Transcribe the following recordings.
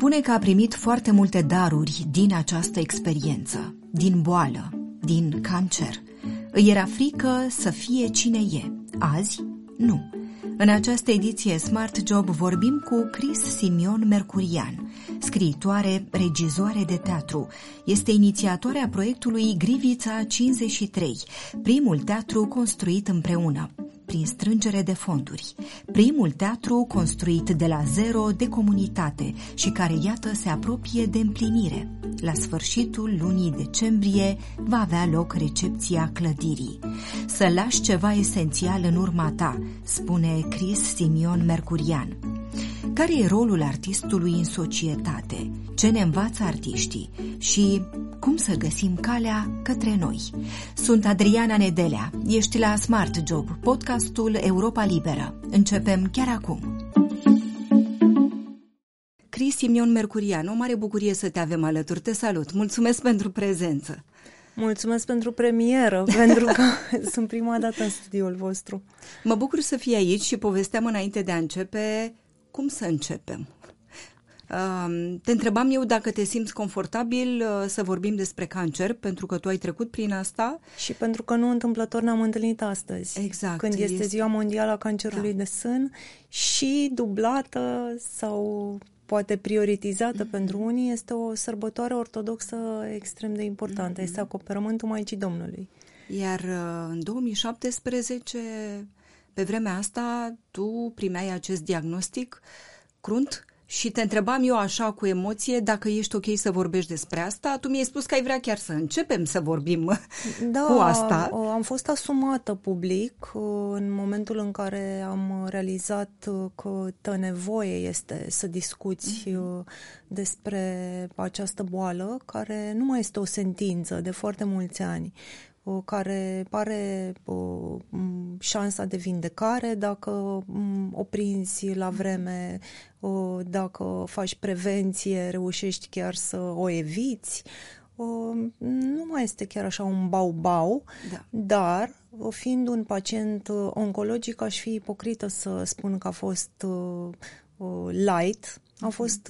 Spune că a primit foarte multe daruri din această experiență, din boală, din cancer. Îi era frică să fie cine e. Azi, nu. În această ediție Smart Job vorbim cu Chris Simion Mercurian, scriitoare, regizoare de teatru. Este inițiatoarea proiectului Grivița 53, primul teatru construit împreună, prin strângere de fonduri. Primul teatru construit de la zero de comunitate și care, iată, se apropie de împlinire. La sfârșitul lunii decembrie va avea loc recepția clădirii. Să lași ceva esențial în urma ta, spune Chris Simion Mercurian. Care e rolul artistului în societate? Ce ne învață artiștii? Și cum să găsim calea către noi? Sunt Adriana Nedelea. Ești la Smart Job, podcastul Europa Liberă. Începem chiar acum. Chris Simion Mercurian, o mare bucurie să te avem alături. Te salut. Mulțumesc pentru prezență. Mulțumesc pentru premieră, pentru că sunt prima dată în studioul vostru. Mă bucur să fii aici și povesteam înainte de a începe cum să începem. Te întrebam eu dacă te simți confortabil să vorbim despre cancer, pentru că tu ai trecut prin asta. Și pentru că nu întâmplător ne-am întâlnit astăzi. Exact. Când este Ziua Mondială a Cancerului de Sân și dublată sau poate prioritizată pentru unii, este o sărbătoare ortodoxă extrem de importantă. Este acoperământul Maicii Domnului. Iar în 2017, pe vremea asta, tu primeai acest diagnostic crunt și te întrebam eu așa cu emoție dacă ești ok să vorbești despre asta. Tu mi-ai spus că ai vrea chiar să începem să vorbim cu asta. Am fost asumată public în momentul în care am realizat că nevoie este să discuți despre această boală, care nu mai este o sentință de foarte mulți ani, care pare șansa de vindecare dacă o prinzi la vreme, dacă faci prevenție, reușești chiar să o eviți. Nu mai este chiar așa un bau-bau, dar fiind un pacient oncologic, aș fi ipocrită să spun că a fost light. A fost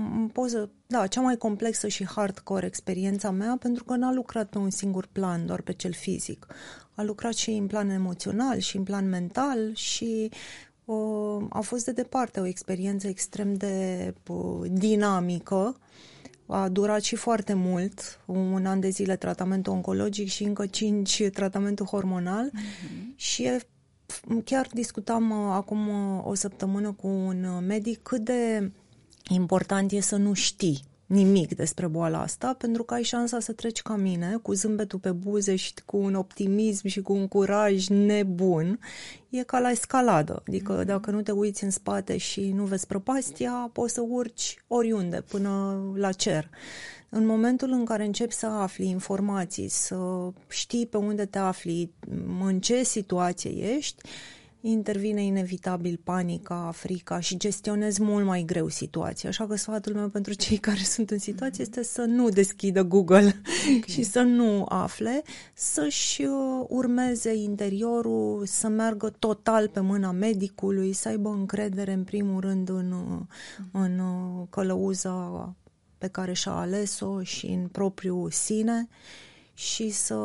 cea mai complexă și hardcore experiența mea, pentru că n-a lucrat pe un singur plan, doar pe cel fizic. A lucrat și în plan emoțional și în plan mental și a fost de departe o experiență extrem de dinamică. A durat și foarte mult, 1 an de zile tratamentul oncologic și încă 5 tratamentul hormonal și chiar discutam acum o săptămână cu un medic cât de important e să nu știi nimic despre boala asta, pentru că ai șansa să treci ca mine, cu zâmbetul pe buze și cu un optimism și cu un curaj nebun. E ca la escaladă, adică dacă nu te uiți în spate și nu vezi prăpastia, poți să urci oriunde, până la cer. În momentul în care începi să afli informații, să știi pe unde te afli, în ce situație ești, intervine inevitabil panica, frica și gestionezi mult mai greu situația. Așa că sfatul meu pentru cei care sunt în situație este să nu deschidă Google și să nu afle, să-și urmeze interiorul, să meargă total pe mâna medicului, să aibă încredere în primul rând în călăuza pe care și-a ales-o și în propriul sine și să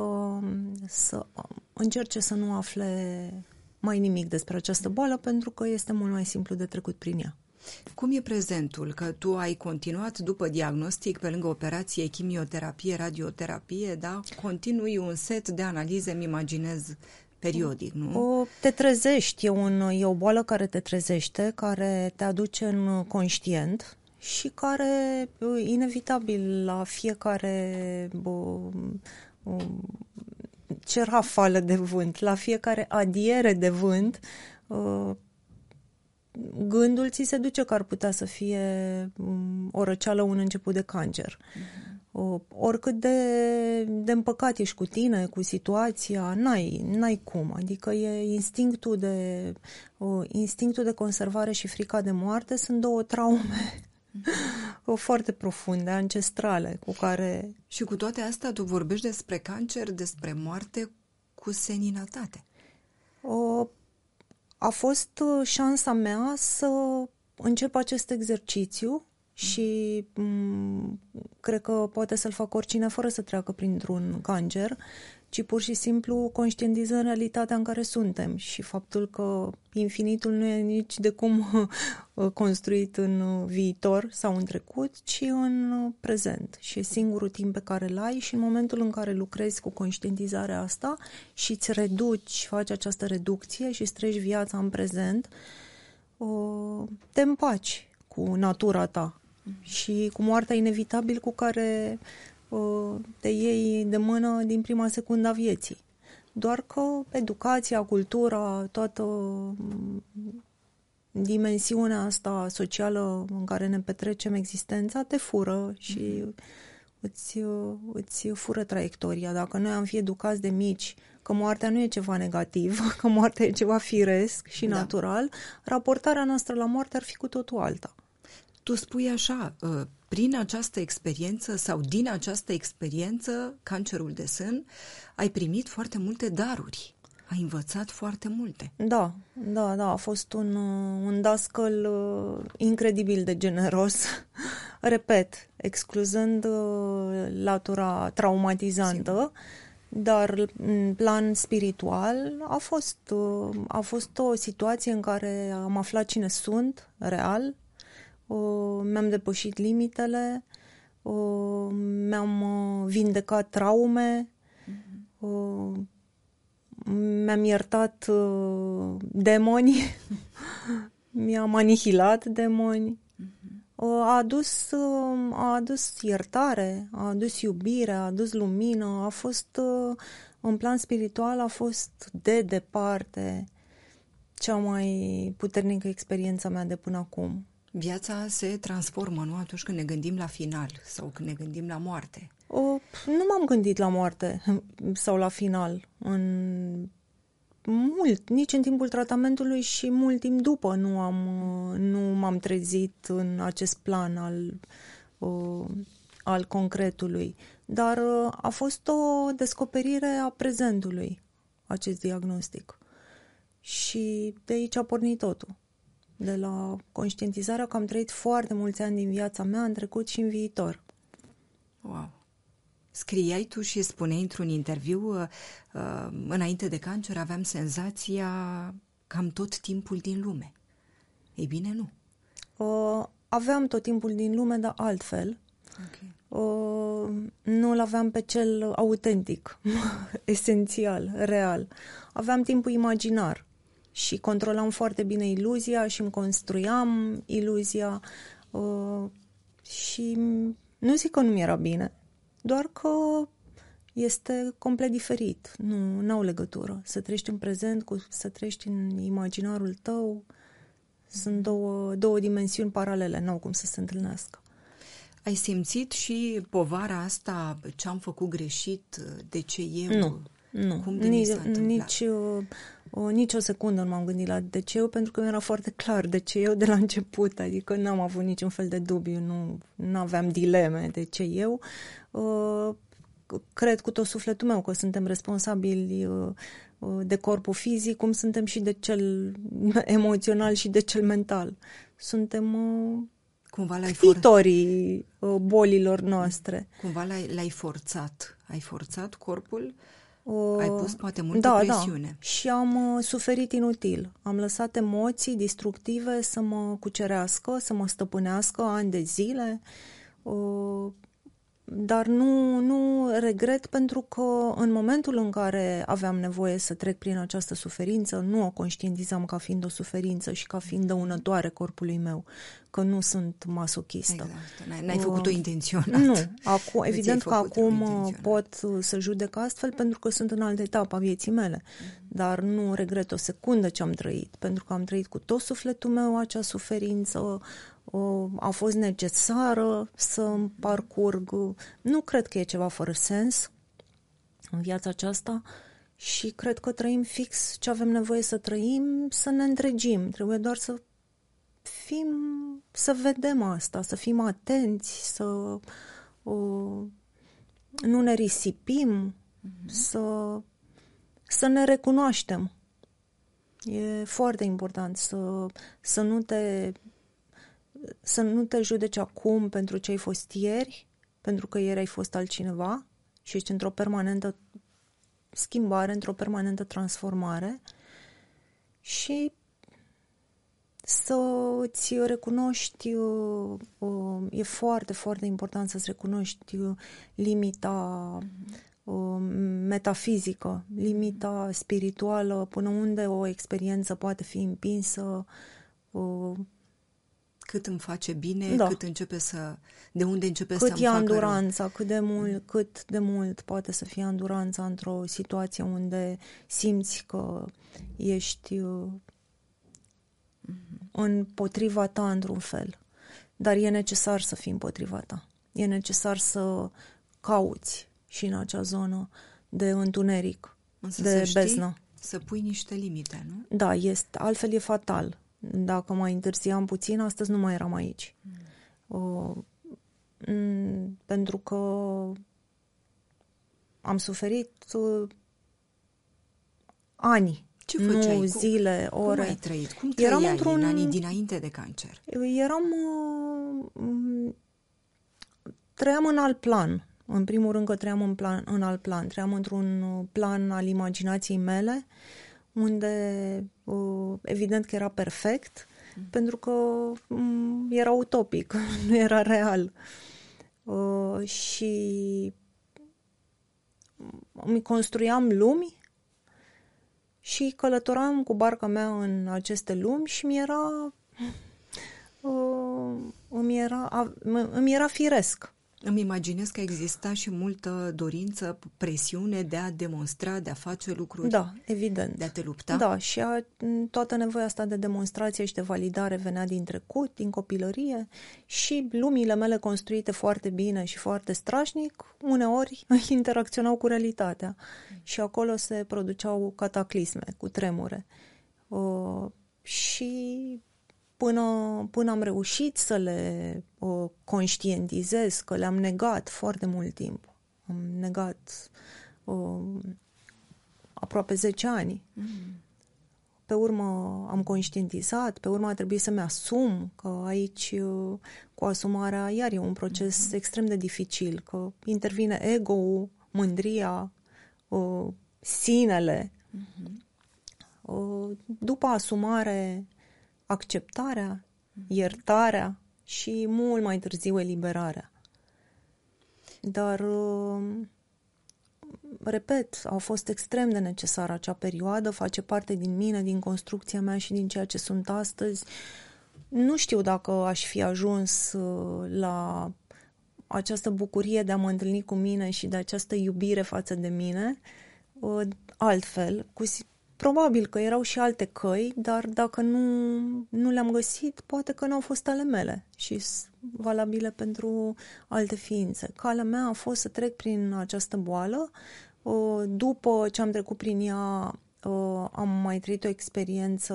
încerce să nu afle mai nimic despre această boală, pentru că este mult mai simplu de trecut prin ea. Cum e prezentul? Că tu ai continuat după diagnostic, pe lângă operație, chimioterapie, radioterapie, da? Continui un set de analize, îmi imaginez, periodic, nu? Te trezești, e o boală care te trezește, care te aduce în conștient și care, inevitabil, la fiecare ce rafală de vânt, la fiecare adiere de vânt, gândul ți se duce că ar putea să fie o răceală, un început de cancer. Oricât de împăcat ești cu tine, cu situația, n-ai cum. Adică e instinctul de conservare și frica de moarte sunt 2 traume foarte profunde, ancestrale, cu care... Și cu toate astea tu vorbești despre cancer, despre moarte cu seninătate. A fost șansa mea să încep acest exercițiu și cred că poate să-l facă oricine fără să treacă printr-un cancer, ci pur și simplu conștientizăm realitatea în care suntem și faptul că infinitul nu e nici de cum construit în viitor sau în trecut, ci în prezent. Și e singurul timp pe care îl ai și în momentul în care lucrezi cu conștientizarea asta și îți reduci, faci această reducție și îți treci viața în prezent, te împaci cu natura ta și cu moartea inevitabil cu care te iei de mână din prima secundă a vieții. Doar că educația, cultura, toată dimensiunea asta socială în care ne petrecem existența te fură și îți fură traiectoria. Dacă noi am fi educați de mici că moartea nu e ceva negativ, că moartea e ceva firesc și natural, raportarea noastră la moarte ar fi cu totul alta. Tu spui așa, prin această experiență sau din această experiență, cancerul de sân, ai primit foarte multe daruri. Ai învățat foarte multe. Da, a fost un dascăl incredibil de generos. Repet, excluzând latura traumatizantă, dar în plan spiritual a fost o situație în care am aflat cine sunt, real, mi-am depășit limitele, mi-am vindecat traume, mi-am iertat demoni, mi-am anihilat demoni. A adus iertare, a adus iubire, a adus lumină, în plan spiritual a fost de departe cea mai puternică experiență mea de până acum. Viața se transformă, nu? Atunci când ne gândim la final sau când ne gândim la moarte. Nu m-am gândit la moarte sau la final. Nici în timpul tratamentului și mult timp după nu m-am trezit în acest plan al concretului. Dar a fost o descoperire a prezentului, acest diagnostic. Și de aici a pornit totul. De la conștientizarea că am trăit foarte mulți ani din viața mea în trecut și în viitor. Wow! Scriai tu și spuneai într-un interviu, înainte de cancer aveam senzația că am tot timpul din lume. Ei bine, nu. Aveam tot timpul din lume, dar altfel. Okay. Nu-l aveam pe cel autentic, esențial, real. Aveam timpul imaginar și controlam foarte bine iluzia și îmi construiam iluzia și nu zic că nu mi-era bine, doar că este complet diferit. N-au legătură. Să trăiești în prezent cu să trăiești în imaginarul tău sunt două dimensiuni paralele, n-au cum să se întâlnească. Ai simțit și povara asta, ce am făcut greșit, de ce eu? Nu. Cum de mi s-a întâmplat? Nici o secundă nu m-am gândit la de ce eu, pentru că mi era foarte clar de ce eu de la început, adică n-am avut niciun fel de dubiu, nu aveam dileme de ce eu. Cred cu tot sufletul meu că suntem responsabili de corpul fizic, cum suntem și de cel emoțional și de cel mental. Suntem ctitorii bolilor noastre. Cumva l-ai forțat. Ai forțat corpul? Ai pus poate multă presiune. Da. Și am suferit inutil. Am lăsat emoții destructive să mă cucerească, să mă stăpânească ani de zile. Dar nu regret, pentru că în momentul în care aveam nevoie să trec prin această suferință, nu o conștientizam ca fiind o suferință și ca fiind dăunătoare corpului meu, că nu sunt masochistă. Exact. N-ai făcut-o intenționat. Nu. Evident că acum pot să judec astfel pentru că sunt în altă etapă a vieții mele. Dar nu regret o secundă ce am trăit, pentru că am trăit cu tot sufletul meu acea suferință. A fost necesară să parcurg. Nu cred că e ceva fără sens în viața aceasta și cred că trăim fix ce avem nevoie să trăim, să ne întregim. Trebuie doar să vedem asta, să fim atenți, să nu ne risipim, să ne recunoaștem. E foarte important să nu te să nu te judeci acum pentru ce ai fost ieri, pentru că ieri ai fost altcineva și ești într-o permanentă schimbare, într-o permanentă transformare și să îți recunoști, e foarte, foarte important să-ți recunoști limita metafizică, limita spirituală, până unde o experiență poate fi împinsă. Cât îmi face bine, Da. cât începe de unde începe Cât să-mi e facă anduranța, cât de mult poate să fie anduranța într-o situație unde simți că ești împotriva ta într-un fel. Dar e necesar să fii împotriva ta. E necesar să cauți și în acea zonă de întuneric, Însă de să știi, beznă. să pui niște limite, nu? Da, altfel e fatal. Dacă mai întârziam puțin, astăzi nu mai eram aici. Pentru că am suferit ani, Ce făceai? nu zile, ore. Cum ai trăit? Cum trăiai în anii dinainte de cancer? Trăiam în alt plan. În primul rând că trăiam în alt plan. Trăiam într-un plan al imaginației mele, unde evident că era perfect, pentru că era utopic, nu era real. Și îmi construiam lumi și călătoram cu barca mea în aceste lumi și îmi era firesc. Îmi imaginez că exista și multă dorință, presiune de a demonstra, de a face lucruri. Da, evident. De a te lupta. Da, și toată nevoia asta de demonstrație și de validare venea din trecut, din copilărie și lumile mele construite foarte bine și foarte strașnic, uneori interacționau cu realitatea și acolo se produceau cataclisme, cu tremure. Și până am reușit să le conștientizez, că le-am negat foarte mult timp. Am negat aproape 10 ani. Pe urmă am conștientizat, pe urmă a trebuit să-mi asum că aici cu asumarea iar e un proces extrem de dificil, că intervine ego-ul, mândria, sinele. După asumare, acceptarea, iertarea și mult mai târziu eliberarea. Dar, repet, a fost extrem de necesară acea perioadă, face parte din mine, din construcția mea și din ceea ce sunt astăzi. Nu știu dacă aș fi ajuns la această bucurie de a mă întâlni cu mine și de această iubire față de mine altfel, probabil că erau și alte căi, dar dacă nu le-am găsit, poate că nu au fost ale mele și sunt valabile pentru alte ființe. Calea mea a fost să trec prin această boală. După ce am trecut prin ea, am mai trăit o experiență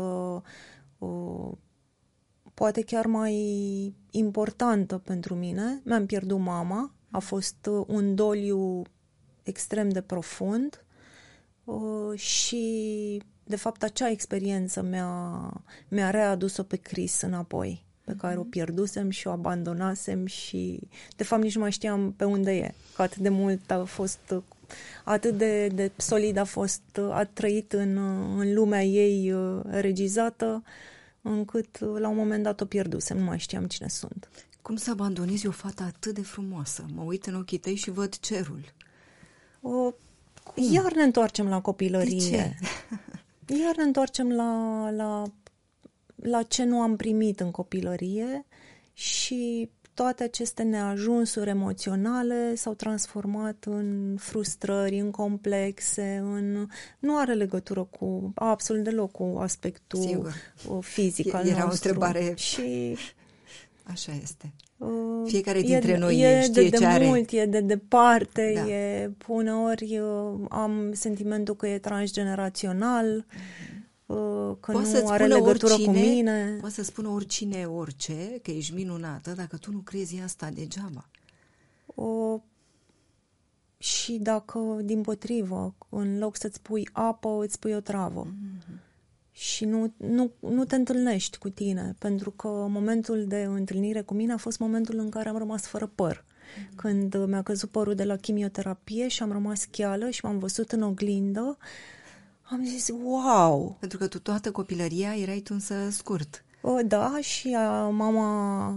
poate chiar mai importantă pentru mine. Mi-am pierdut mama. A fost un doliu extrem de profund. Și de fapt acea experiență mi-a readus-o pe Chris înapoi, pe care o pierdusem și o abandonasem și de fapt nici nu mai știam pe unde e, că atât de mult a fost, atât de solid a trăit în lumea ei regizată, încât la un moment dat o pierdusem, nu mai știam cine sunt. Cum să abandonezi o fată atât de frumoasă? Mă uit în ochii tăi și văd cerul. Iar ne întoarcem la copilărie. De ce? Iar ne întoarcem la ce nu am primit în copilărie și toate aceste neajunsuri emoționale s-au transformat în frustrări, în complexe, nu are legătură absolut deloc cu aspectul fizic al nostru. Era o întrebare. Și așa este. Fiecare dintre noi știe ce are. E de mult, e de departe, da. Uneori am sentimentul că e transgenerațional, că nu are legătură cu mine. Poate să spună oricine orice, că ești minunată, dacă tu nu crezi asta degeaba. Și dacă, dimpotrivă, în loc să-ți pui apă, îți pui o travă. și nu te întâlnești cu tine, pentru că momentul de întâlnire cu mine a fost momentul în care am rămas fără păr. Când mi-a căzut părul de la chimioterapie și am rămas cheală și m-am văzut în oglindă, am zis, wow! Pentru că tu toată copilăria erai tunsă scurt. Da, și mama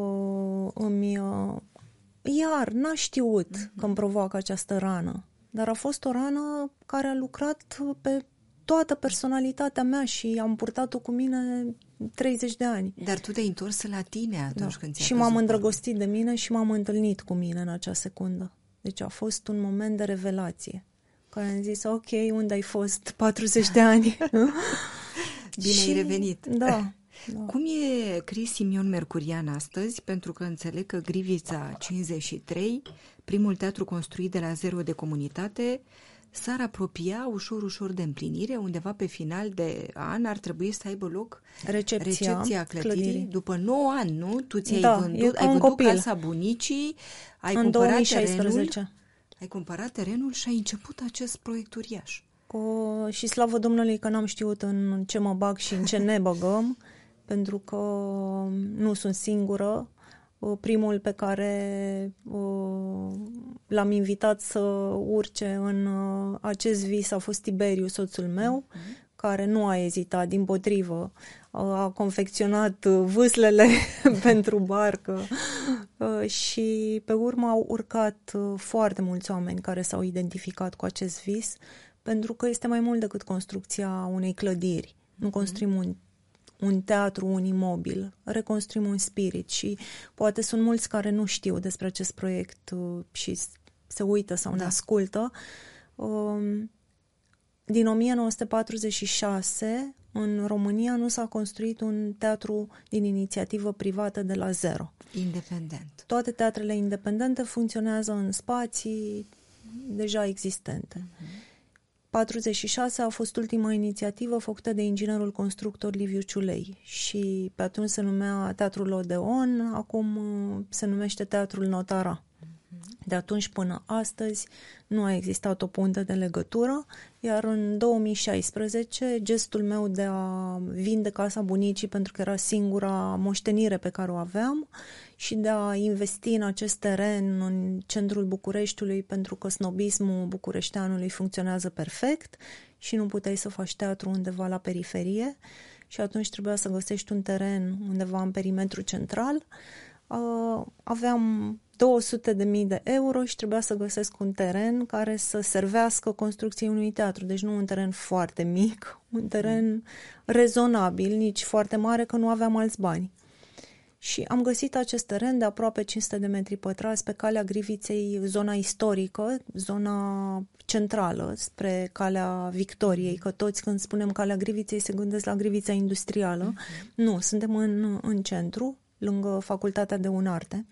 iar n-a știut că îmi provoacă această rană, dar a fost o rană care a lucrat pe toată personalitatea mea și am purtat-o cu mine 30 de ani. Dar tu te-ai întors la tine atunci când ți-a și m-am îndrăgostit de mine și m-am întâlnit cu mine în acea secundă. Deci a fost un moment de revelație, care am zis, ok, unde ai fost 40 de ani? Bine ai revenit! Da. Cum e Cris Simion Mercurian astăzi? Pentru că înțeleg că Grivița 53, primul teatru construit de la zero de comunitate, s-ar apropia ușor de împlinire. Undeva pe final de an ar trebui să aibă loc recepția clădirii. După 9 ani, nu? Tu ți-ai vândut casa bunicii, în 2016. Ai cumpărat terenul și ai început acest proiect uriaș. Și slavă Domnului că n-am știut în ce mă bag și în ce ne băgăm, pentru că nu sunt singură. Primul pe care l-am invitat să urce în acest vis a fost Tiberiu, soțul meu, care nu a ezitat, dimpotrivă, a confecționat vâslele pentru barcă și pe urmă au urcat foarte mulți oameni care s-au identificat cu acest vis, pentru că este mai mult decât construcția unei clădiri. Nu construim un teatru, un imobil, reconstruim un spirit și poate sunt mulți care nu știu despre acest proiect și se uită sau ne ascultă. Din 1946 în România nu s-a construit un teatru din inițiativă privată de la zero. Independent. Toate teatrele independente funcționează în spații deja existente. 46 a fost ultima inițiativă făcută de inginerul constructor Liviu Ciulei și pe atunci se numea Teatrul Odeon, acum se numește Teatrul Notara. De atunci până astăzi nu a existat o punte de legătură, iar în 2016 gestul meu de a vinde casa bunicii, pentru că era singura moștenire pe care o aveam, și de a investi în acest teren în centrul Bucureștiului, pentru că snobismul bucureșteanului funcționează perfect și nu puteai să faci teatru undeva la periferie și atunci trebuia să găsești un teren undeva în perimetru central. Aveam 200.000 de euro și trebuia să găsesc un teren care să servească construcției unui teatru. Deci nu un teren foarte mic, un teren rezonabil, nici foarte mare, că nu aveam alți bani. Și am găsit acest teren de aproape 500 de metri pătrați pe calea Griviței, zona istorică, zona centrală, spre calea Victoriei, că toți când spunem calea Griviței se gândesc la Grivița industrială. Nu, suntem în centru, lângă Facultatea de Unarte.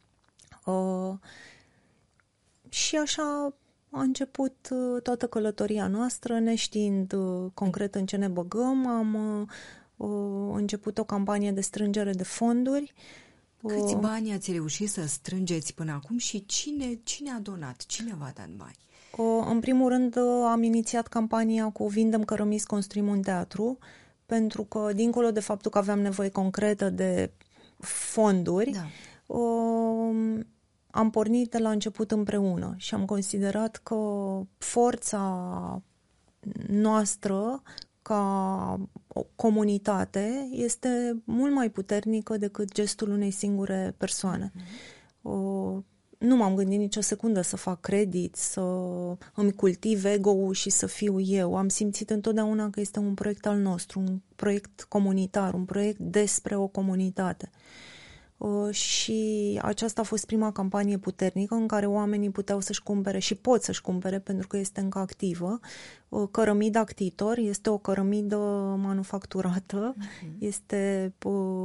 Și așa a început toată călătoria noastră, neștiind concret în ce ne băgăm. Am început o campanie de strângere de fonduri. Câți bani ați reușit să strângeți până acum și cine a donat? Cine v-a dat bani? În primul rând am inițiat campania cu Vindem cărămizi, construim un teatru, pentru că dincolo de faptul că aveam nevoie concretă de fonduri, am pornit de la început împreună și am considerat că forța noastră ca o comunitate este mult mai puternică decât gestul unei singure persoane. Nu m-am gândit nicio secundă să fac credit, să îmi cultiv ego-ul și să fiu eu. Am simțit întotdeauna că este un proiect al nostru, un proiect comunitar, un proiect despre o comunitate. Și aceasta a fost prima campanie puternică în care oamenii puteau să-și cumpere și pot să-și cumpere, pentru că este încă activă, cărămida Actitor. Este o cărămidă manufacturată, este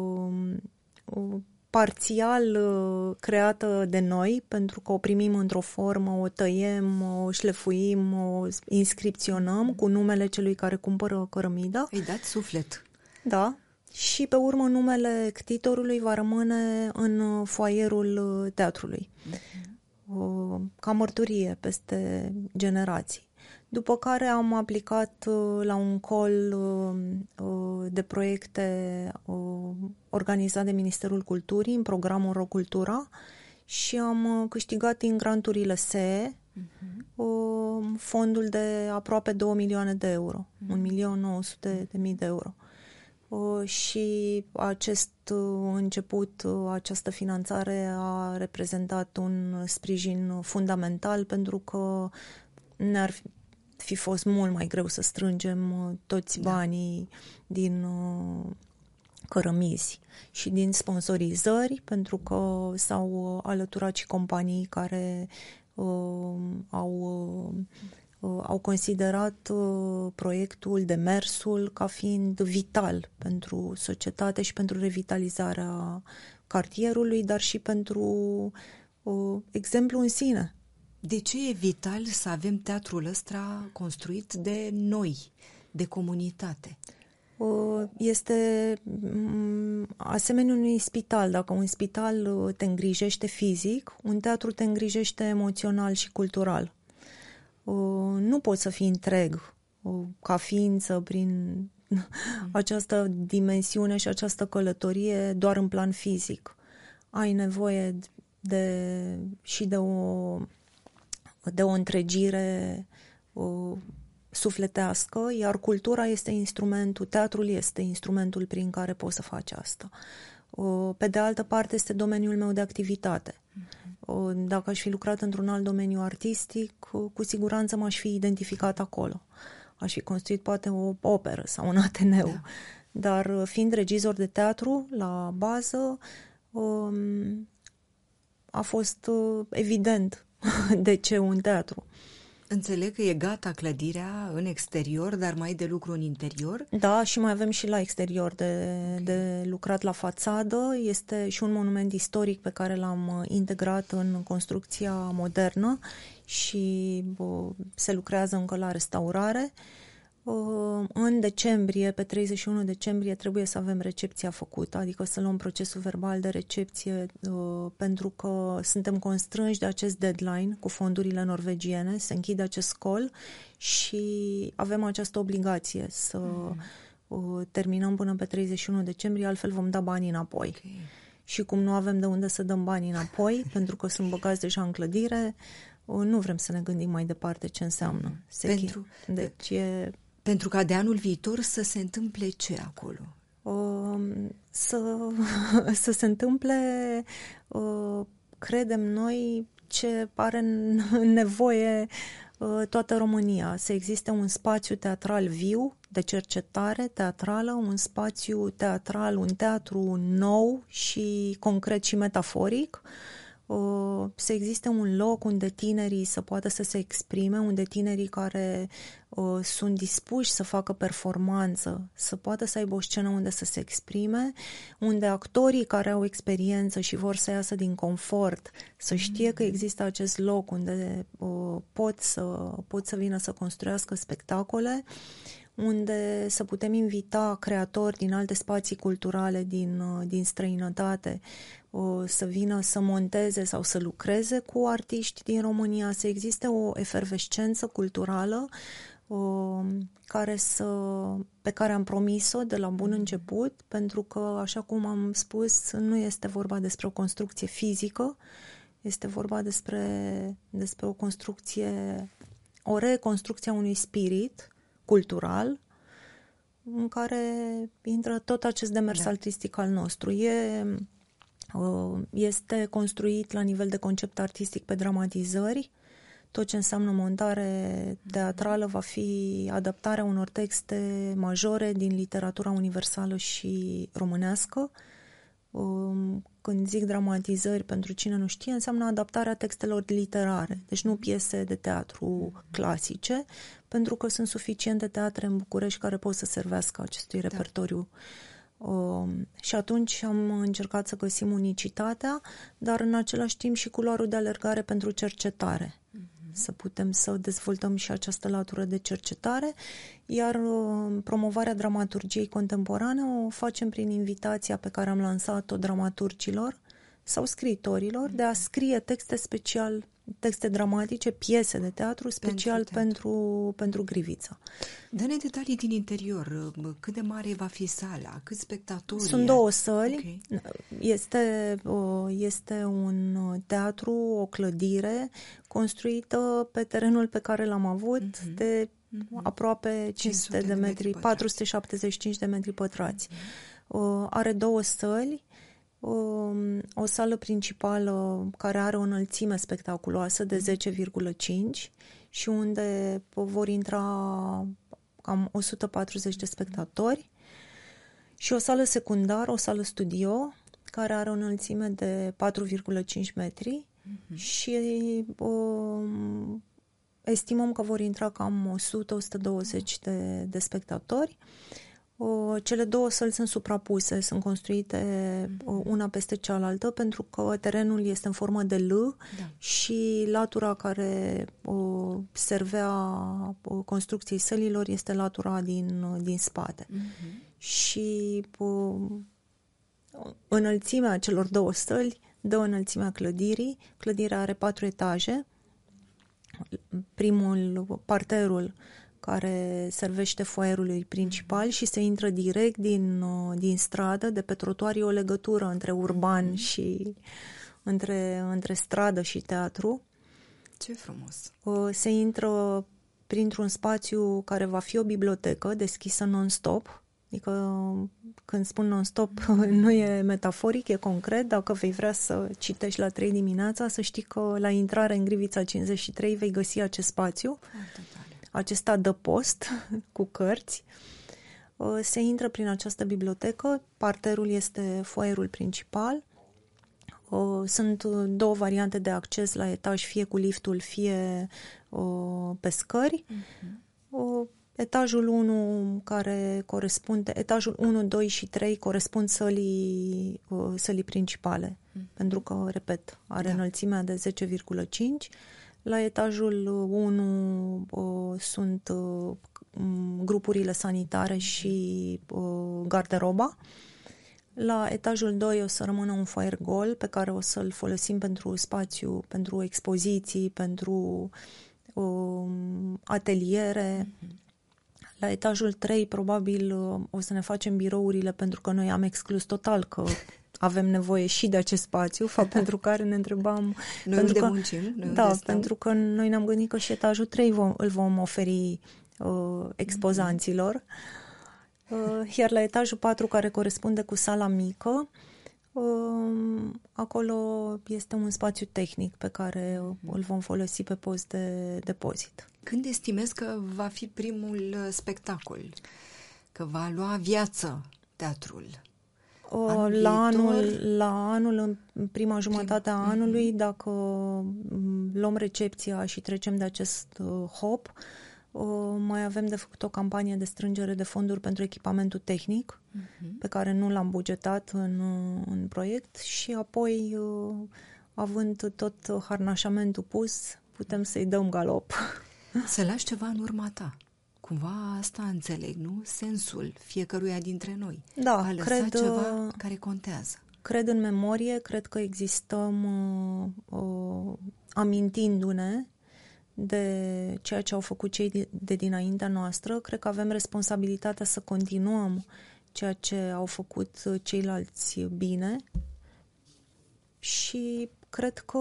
parțial creată de noi, pentru că o primim într-o formă, o tăiem, o șlefuim, o inscripționăm cu numele celui care cumpără cărămida. Îi dați suflet. Da. Și pe urmă numele ctitorului va rămâne în foaierul teatrului, ca mărturie peste generații. După care am aplicat la un call de proiecte organizat de Ministerul Culturii în programul RoCultura și am câștigat din granturile SEE fondul de aproape 2 milioane de euro, 1.900.000 de euro. Și acest început, această finanțare a reprezentat un sprijin fundamental pentru că ne-ar fi fost mult mai greu să strângem toți banii din cărămizi și din sponsorizări, pentru că s-au alăturat și companii care au considerat proiectul, demersul ca fiind vital pentru societate și pentru revitalizarea cartierului, dar și pentru exemplu în sine. De ce e vital să avem teatrul ăsta construit de noi, de comunitate? Este asemenea unui spital. Dacă un spital te îngrijește fizic, un teatru te îngrijește emoțional și cultural. Nu poți să fii întreg ca ființă prin această dimensiune și această călătorie doar în plan fizic. Ai nevoie și de o întregire sufletească, iar cultura este instrumentul, teatrul este instrumentul prin care poți să faci asta. Pe de altă parte, este domeniul meu de activitate. Dacă aș fi lucrat într-un alt domeniu artistic, cu siguranță m-aș fi identificat acolo. Aș fi construit poate o operă sau un ateneu. Da. Dar fiind regizor de teatru la bază, a fost evident de ce un teatru. Înțeleg că e gata clădirea în exterior, dar mai e de lucru în interior? Da, și mai avem și la exterior de lucrat la fațadă. Este și un monument istoric pe care l-am integrat în construcția modernă și se lucrează încă la restaurare. În decembrie, pe 31 decembrie, trebuie să avem recepția făcută, adică să luăm procesul verbal de recepție, pentru că suntem constrânși de acest deadline cu fondurile norvegiene, se închide acest call și avem această obligație să terminăm până pe 31 decembrie, altfel vom da banii înapoi. Okay. Și cum nu avem de unde să dăm banii înapoi, pentru că sunt băgați deja în clădire, nu vrem să ne gândim mai departe ce înseamnă. Deci Pentru ca de anul viitor să se întâmple ce acolo? Să se întâmple, credem noi, ce are nevoie toată România. Să existe un spațiu teatral viu, de cercetare teatrală, un spațiu teatral, un teatru nou și concret și metaforic, să existe un loc unde tinerii să poată să se exprime, unde tinerii care sunt dispuși să facă performanță, să poată să aibă o scenă unde să se exprime, unde actorii care au experiență și vor să iasă din confort, să știe că există acest loc unde pot să vină să construiască spectacole, unde să putem invita creatori din alte spații culturale din străinătate să vină să monteze sau să lucreze cu artiști din România, să existe o efervescență culturală pe care am promis-o de la bun început, pentru că, așa cum am spus, nu este vorba despre o construcție fizică, este vorba despre o construcție, o reconstrucție a unui spirit cultural în care intră tot acest demers artistic al nostru. Este construit la nivel de concept artistic pe dramatizări. Tot ce înseamnă montare teatrală va fi adaptarea unor texte majore din literatura universală și românească. Când zic dramatizări, pentru cine nu știe, înseamnă adaptarea textelor literare, deci nu piese de teatru clasice, pentru că sunt suficiente teatre în București care pot să servească acestui repertoriu. Și atunci am încercat să găsim unicitatea, dar în același timp și culoarul de alergare pentru cercetare. Să putem să dezvoltăm și această latură de cercetare, iar promovarea dramaturgiei contemporane o facem prin invitația pe care am lansat-o dramaturgilor sau scriitorilor de a scrie texte special texte dramatice, piese de teatru, special pentru Grivița. Dă-ne detalii din interior. Cât de mare va fi sala? Câți spectatori? Sunt 2 săli. Okay. Este un teatru, o clădire construită pe terenul pe care l-am avut de aproape 500 de metri, 475 de metri pătrați. Are 2 săli. O sală principală care are o înălțime spectaculoasă de 10,5 și unde vor intra cam 140 de spectatori, și o sală secundară, o sală studio, care are o înălțime de 4,5 metri și estimăm că vor intra cam 100-120 de spectatori. Cele 2 săli sunt suprapuse, sunt construite una peste cealaltă, pentru că terenul este în formă de L și latura care servea construcției sălilor este latura din spate. Și înălțimea celor 2 săli dă înălțimea clădirii. Clădirea are 4 etaje. Parterul care servește foaierului principal și se intră direct din stradă, de pe trotuar, e o legătură între urban și între stradă și teatru. Ce frumos! Se intră printr-un spațiu care va fi o bibliotecă deschisă non-stop, adică când spun non-stop nu e metaforic, e concret. Dacă vei vrea să citești la 3 dimineața, să știi că la intrare în Grivița 53 vei găsi acest spațiu. Acest adăpost cu cărți. Se intră prin această bibliotecă, parterul este foaierul principal. Sunt 2 variante de acces la etaj, fie cu liftul, fie pe scări. Etajul 1 care corespunde, etajul 1, 2 și 3 corespund sălii principale, pentru că, repet, are înălțimea de 10,5. La etajul 1 sunt grupurile sanitare și garderoba. La etajul 2 o să rămână un foaier gol pe care o să-l folosim pentru spațiu, pentru expoziții, pentru ateliere. La etajul 3 probabil o să ne facem birourile, pentru că noi am exclus total că avem nevoie și de acest spațiu, fapt pentru care ne întrebam... Noi unde muncim? Pentru că noi ne-am gândit că și etajul 3 îl vom oferi expozanților. Iar la etajul 4, care corespunde cu sala mică, acolo este un spațiu tehnic pe care îl vom folosi pe post de depozit. Când estimezi că va fi primul spectacol? Că va lua viață teatrul? La anul, în prima jumătate a anului, dacă luăm recepția și trecem de acest hop, mai avem de făcut o campanie de strângere de fonduri pentru echipamentul tehnic, pe care nu l-am bugetat în proiect, și apoi, având tot harnașamentul pus, putem să-i dăm galop. Să lași ceva în urma ta. Cumva asta înțeleg, nu? Sensul fiecăruia dintre noi. Da, a lăsat ceva care contează. Cred în memorie, cred că existăm amintindu-ne de ceea ce au făcut cei de dinaintea noastră. Cred că avem responsabilitatea să continuăm ceea ce au făcut ceilalți bine și cred că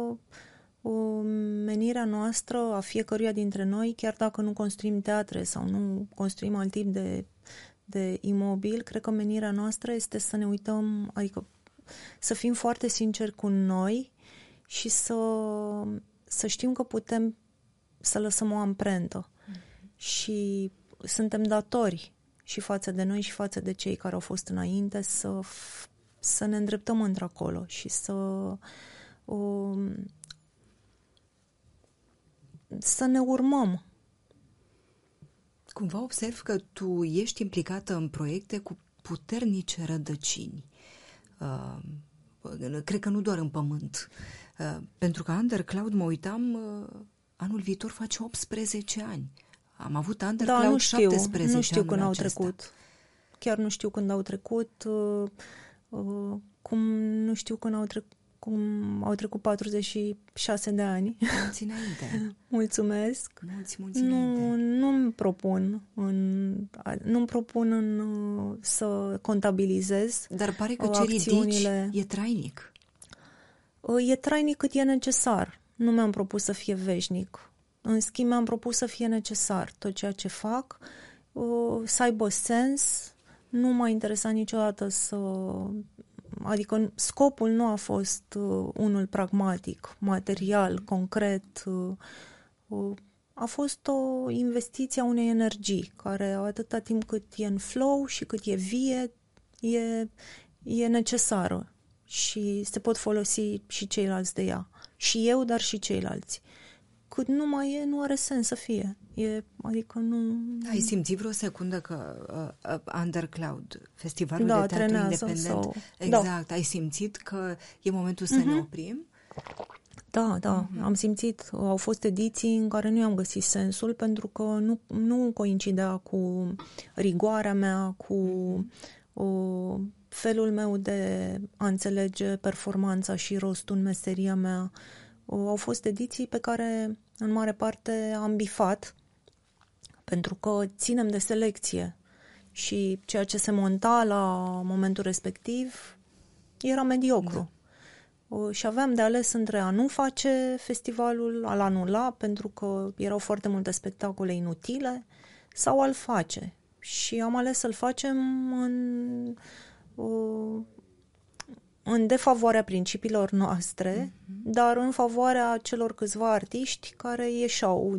menirea noastră a fiecăruia dintre noi, chiar dacă nu construim teatre sau nu construim alt tip de imobil, cred că menirea noastră este să ne uităm, adică să fim foarte sinceri cu noi și să știm că putem să lăsăm o amprentă. Și suntem datori și față de noi și față de cei care au fost înainte să ne îndreptăm într-acolo și să ne urmăm. Cumva observ că tu ești implicată în proiecte cu puternice rădăcini. Cred că nu doar în pământ. Pentru că Undercloud, mă uitam, anul viitor face 18 ani. Am avut Undercloud 17 ani. Nu știu când au trecut. Chiar nu știu când au trecut. Cum nu știu când acum au trecut 46 de ani. Mulți înainte. Mulțumesc. Mulți înainte. Nu-mi propun să contabilizez. Dar pare că ce ridici e trainic. E trainic cât e necesar. Nu mi-am propus să fie veșnic. În schimb, mi-am propus să fie necesar. Tot ceea ce fac, să aibă sens. Nu m-a interesat niciodată Adică scopul nu a fost unul pragmatic, material, concret. A fost o investiție a unei energii care atâta timp cât e în flow și cât e vie, e necesară și se pot folosi și ceilalți de ea. Și eu, dar și ceilalți. Cât nu mai e, nu are sens să fie. Adică nu... Ai simțit vreo secundă că Undercloud, festivalul de teatru independent, exact, ai simțit că e momentul să ne oprim? Da, am simțit. Au fost ediții în care nu i-am găsit sensul pentru că nu coincidea cu rigoarea mea, cu felul meu de a înțelege performanța și rostul în meseria mea. Au fost ediții pe care, în mare parte, am bifat, pentru că ținem de selecție și ceea ce se monta la momentul respectiv era mediocru. Da. Și aveam de ales între a nu face festivalul, a-l anula, pentru că erau foarte multe spectacole inutile, sau a-l face. Și am ales să-l facem în defavoarea principiilor noastre, dar în favoarea celor câțiva artiști care ieșau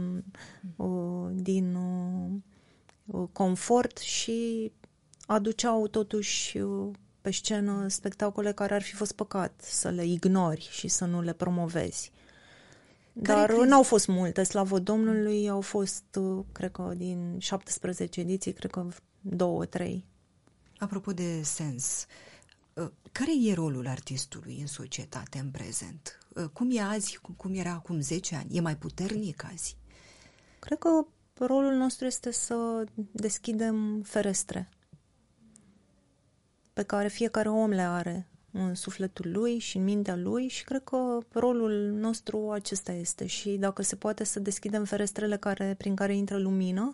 din confort și aduceau totuși pe scenă spectacole care ar fi fost păcat să le ignori și să nu le promovezi. Dar n-au fost multe, slavă Domnului, au fost, cred că din 17 ediții, cred că 2-3. Apropo de sens, care e rolul artistului în societate în prezent? Cum e azi, cum era acum 10 ani? E mai puternic azi? Cred că rolul nostru este să deschidem ferestre pe care fiecare om le are în sufletul lui și în mintea lui și cred că rolul nostru acesta este și dacă se poate să deschidem ferestrele prin care intră lumină,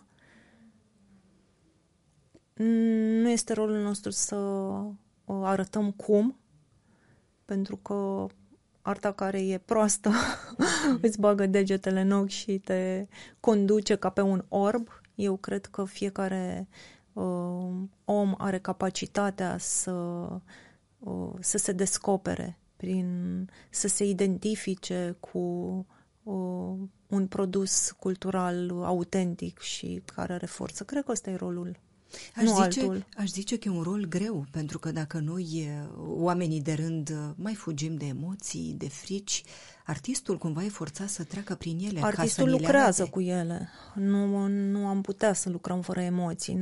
nu este rolul nostru să arătăm cum, pentru că arta care e proastă îți bagă degetele în ochi și te conduce ca pe un orb. Eu cred că fiecare om are capacitatea să se descopere, să se identifice cu un produs cultural autentic și care are forță. Cred că ăsta e rolul. Aș zice că e un rol greu, pentru că dacă noi, oamenii de rând, mai fugim de emoții, de frici, artistul cumva e forțat să treacă prin ele. Artistul lucrează cu ele. Nu am putea să lucrăm fără emoții.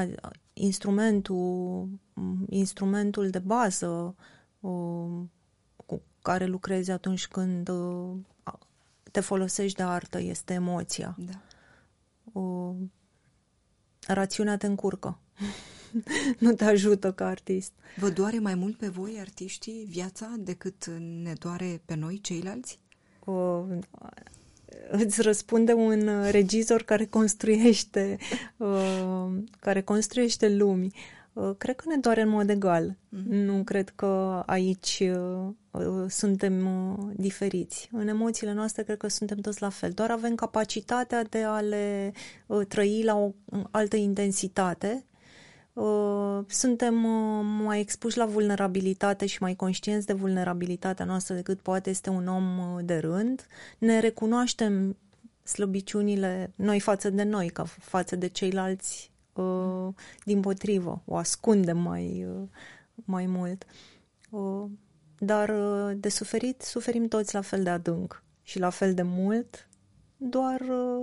Instrumentul de bază cu care lucrezi atunci când te folosești de artă este emoția. Da. Rațiunea te încurcă. Nu te ajută ca artist. Vă doare mai mult pe voi, artiștii, viața, decât ne doare pe noi, ceilalți? Îți răspunde un regizor care construiește lumi. Cred că ne doare în mod egal. Nu cred că aici suntem diferiți. În emoțiile noastre cred că suntem toți la fel. Doar avem capacitatea de a le trăi la o altă intensitate. Suntem mai expuși la vulnerabilitate și mai conștienți de vulnerabilitatea noastră decât poate este un om de rând. Ne recunoaștem slăbiciunile noi față de noi, ca față de ceilalți dimpotrivă. O ascundem mai mult. Dar de suferit, suferim toți la fel de adânc și la fel de mult, doar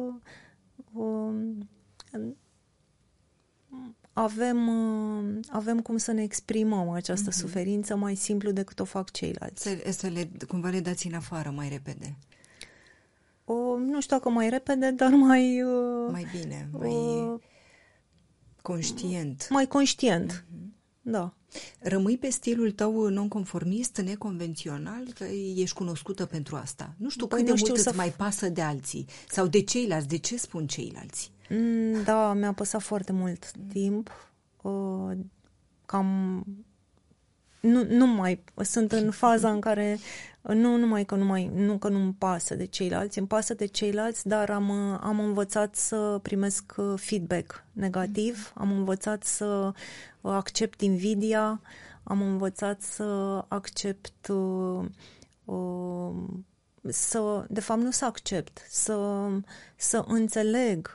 avem cum să ne exprimăm această suferință mai simplu decât o fac ceilalți. Cumva le dați în afară mai repede. Nu știu dacă mai repede, dar mai bine, mai conștient. Mai conștient, da. Rămâi pe stilul tău nonconformist, neconvențional, că ești cunoscută pentru asta. Nu știu cât de mult îți mai pasă de alții sau de ceilalți, de ce spun ceilalți. Da, mi-a păsat foarte mult timp. Cam... Nu mai sunt în faza în care nu numai că că nu-mi pasă de ceilalți, îmi pasă de ceilalți, dar am învățat să primesc feedback negativ, am învățat să accept invidia, am învățat să accept de fapt nu să accept, să înțeleg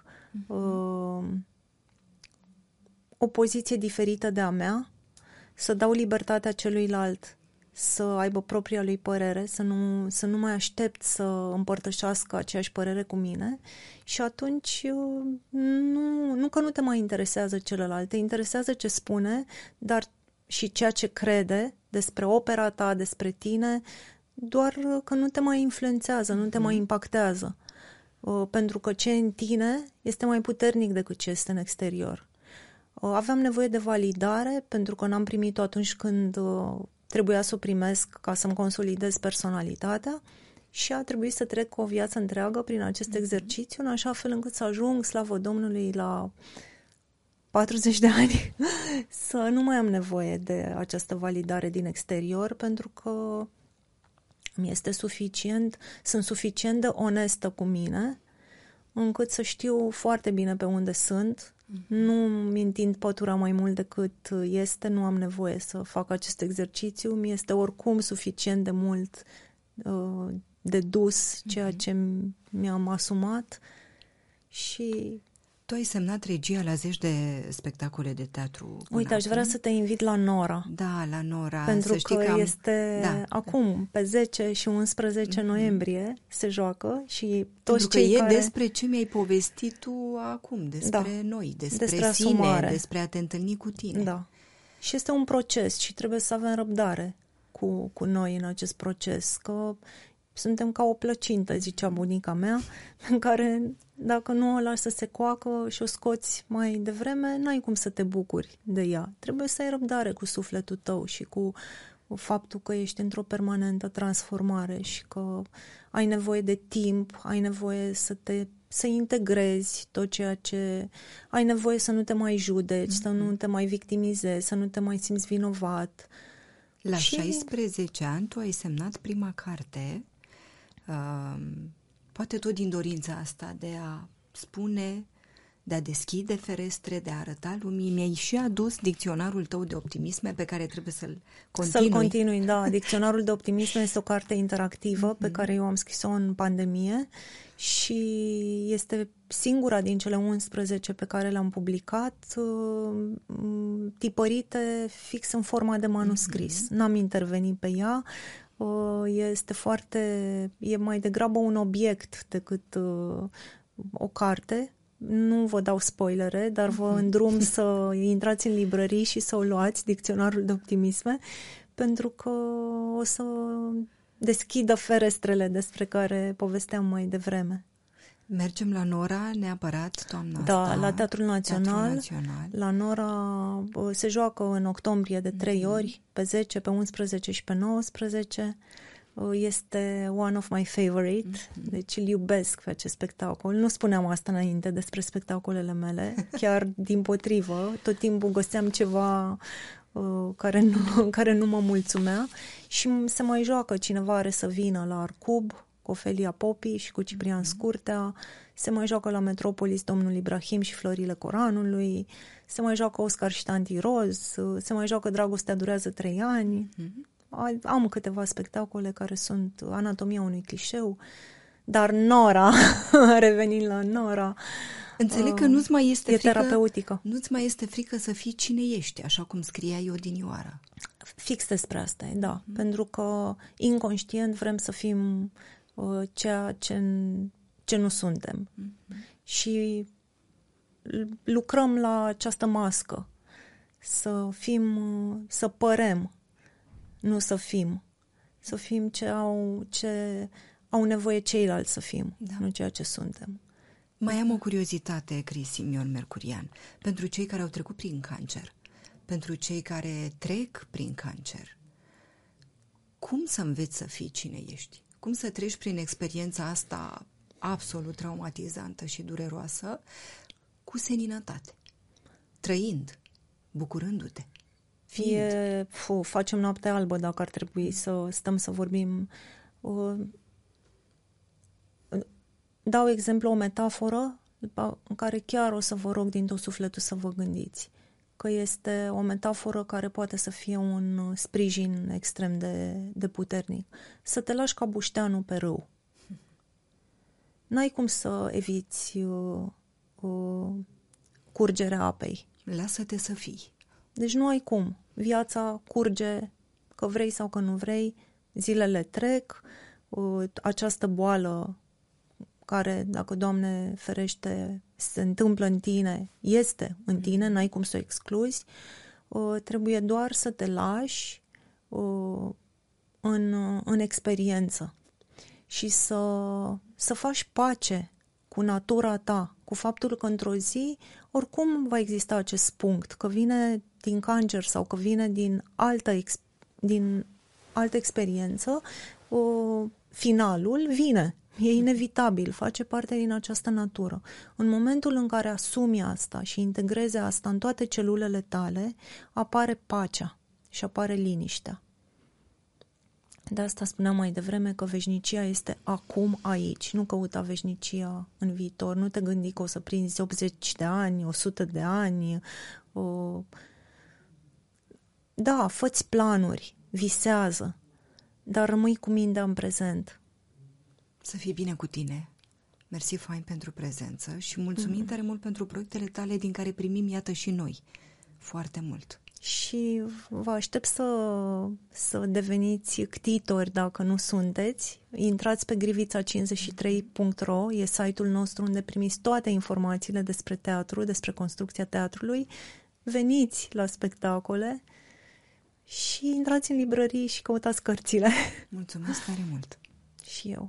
o poziție diferită de a mea, să dau libertatea celuilalt să aibă propria lui părere, să nu mai aștept să împărtășească aceeași părere cu mine și atunci nu că nu te mai interesează celălalt, te interesează ce spune, dar și ceea ce crede despre opera ta, despre tine, doar că nu te mai influențează, nu te mai impactează, pentru că ce e în tine este mai puternic decât ce este în exterior. Aveam nevoie de validare pentru că n-am primit-o atunci când trebuia să o primesc ca să-mi consolidez personalitatea și a trebuit să trec o viață întreagă prin acest exercițiu, în așa fel încât să ajung, slavă Domnului, la 40 de ani, să nu mai am nevoie de această validare din exterior, pentru că sunt suficient de onestă cu mine, încât să știu foarte bine pe unde sunt. Nu-mi întind pătura mai mult decât este, nu am nevoie să fac acest exercițiu, mi este oricum suficient de mult de dus ceea ce mi-am asumat și... Tu ai semnat regia la zeci de spectacole de teatru. Uite, aș vrea să te invit la Nora. Da, la Nora. Pentru că este acum, pe 10 și 11 noiembrie, se joacă și toți cei care... despre ce mi-ai povestit tu acum, despre noi, despre sine, asumare. Despre a te întâlni cu tine. Da. Și este un proces și trebuie să avem răbdare cu noi în acest proces, că suntem ca o plăcintă, zicea bunica mea, în care dacă nu o lași să se coacă și o scoți mai devreme, n-ai cum să te bucuri de ea. Trebuie să ai răbdare cu sufletul tău și cu faptul că ești într-o permanentă transformare și că ai nevoie de timp, ai nevoie să integrezi tot ceea ce... Ai nevoie să nu te mai judeci, să nu te mai victimizezi, să nu te mai simți vinovat. La 16 ani tu ai semnat prima carte, poate tot din dorința asta de a spune, de a deschide ferestre, de a arăta lumii. Mi-ai și adus dicționarul tău de optimisme pe care trebuie să-l continui. Să-l continui, da. Dicționarul de optimisme este o carte interactivă pe care eu am scris-o în pandemie și este singura din cele 11 pe care le-am publicat, tipărite fix în forma de manuscris. N-am intervenit pe ea. E mai degrabă un obiect decât o carte. Nu vă dau spoilere, dar vă îndrum să intrați în librării și să o luați, dicționarul de optimisme, pentru că o să deschidă ferestrele despre care povesteam mai devreme. Mergem la Nora neapărat toamna asta? Da, la Teatrul Național. La Nora se joacă în octombrie de 3 ori, pe 10, pe 11 și pe 19. Este one of my favorite, deci îl iubesc pe acest spectacol. Nu spuneam asta înainte despre spectacolele mele, chiar dimpotrivă, tot timpul găseam ceva care nu mă mulțumea și se mai joacă, cineva are să vină la Arcub cu Ofelia Popi și cu Ciprian Scurtea, se mai joacă la Metropolis Domnul Ibrahim și Florile Coranului, se mai joacă Oscar și Tanti Roz, se mai joacă Dragostea durează 3 ani. Am câteva spectacole care sunt Anatomia unui clișeu, dar Nora, revenind la Nora, înțeleg că nu-ți mai este frică, terapeutică. Nu-ți mai este frică să fii cine ești, așa cum scriai odinioară. Fix despre asta, da. Pentru că inconștient vrem să fim ceea ce nu suntem. Și lucrăm la această mască. Să părem, nu să fim. Să fim ce au nevoie ceilalți să fim, nu ceea ce suntem. Mai am o curiozitate, Cris Simion Mercurian, pentru cei care au trecut prin cancer. pentru cei care trec prin cancer. Cum să înveți să fii cine ești? Cum să treci prin experiența asta absolut traumatizantă și dureroasă cu seninătate? Trăind, bucurându-te, fiind. Facem noapte albă dacă ar trebui să stăm să vorbim. Dau exemplu o metaforă în care chiar o să vă rog din tot sufletul să vă gândiți. Că este o metaforă care poate să fie un sprijin extrem de puternic. Să te lași ca bușteanul pe râu. N-ai cum să eviți curgerea apei. Lasă-te să fii. Deci nu ai cum. Viața curge, că vrei sau că nu vrei, zilele trec, această boală care, dacă Doamne ferește, se întâmplă în tine, este în tine, n-ai cum să o excluzi, trebuie doar să te lași în experiență și să faci pace cu natura ta, cu faptul că într-o zi oricum va exista acest punct, că vine din cancer sau că vine din altă experiență, finalul vine. E inevitabil, face parte din această natură. În momentul în care asumi asta și integrezi asta în toate celulele tale, apare pacea și apare liniștea. De asta spuneam mai devreme că veșnicia este acum aici. Nu căuta veșnicia în viitor. Nu te gândi că o să prinzi 80 de ani, 100 de ani. Da, fă-ți planuri, visează, dar rămâi cu mintea în prezent. Să fii bine cu tine. Mersi fain pentru prezență și mulțumim tare mult pentru proiectele tale din care primim, iată, și noi. Foarte mult. Și vă aștept să deveniți ctitori dacă nu sunteți. Intrați pe grivița53.ro, e site-ul nostru unde primiți toate informațiile despre teatru, despre construcția teatrului. Veniți la spectacole și intrați în librării și căutați cărțile. Mulțumesc tare mult! Și eu.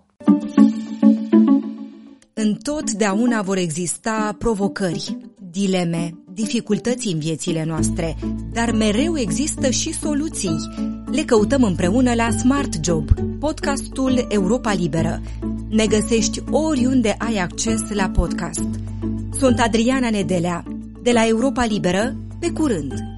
Întotdeauna vor exista provocări, dileme, dificultăți în viețile noastre, dar mereu există și soluții. Le căutăm împreună la Smart Job, podcastul Europa Liberă. Ne găsești oriunde ai acces la podcast. Sunt Adriana Nedelea, de la Europa Liberă, pe curând!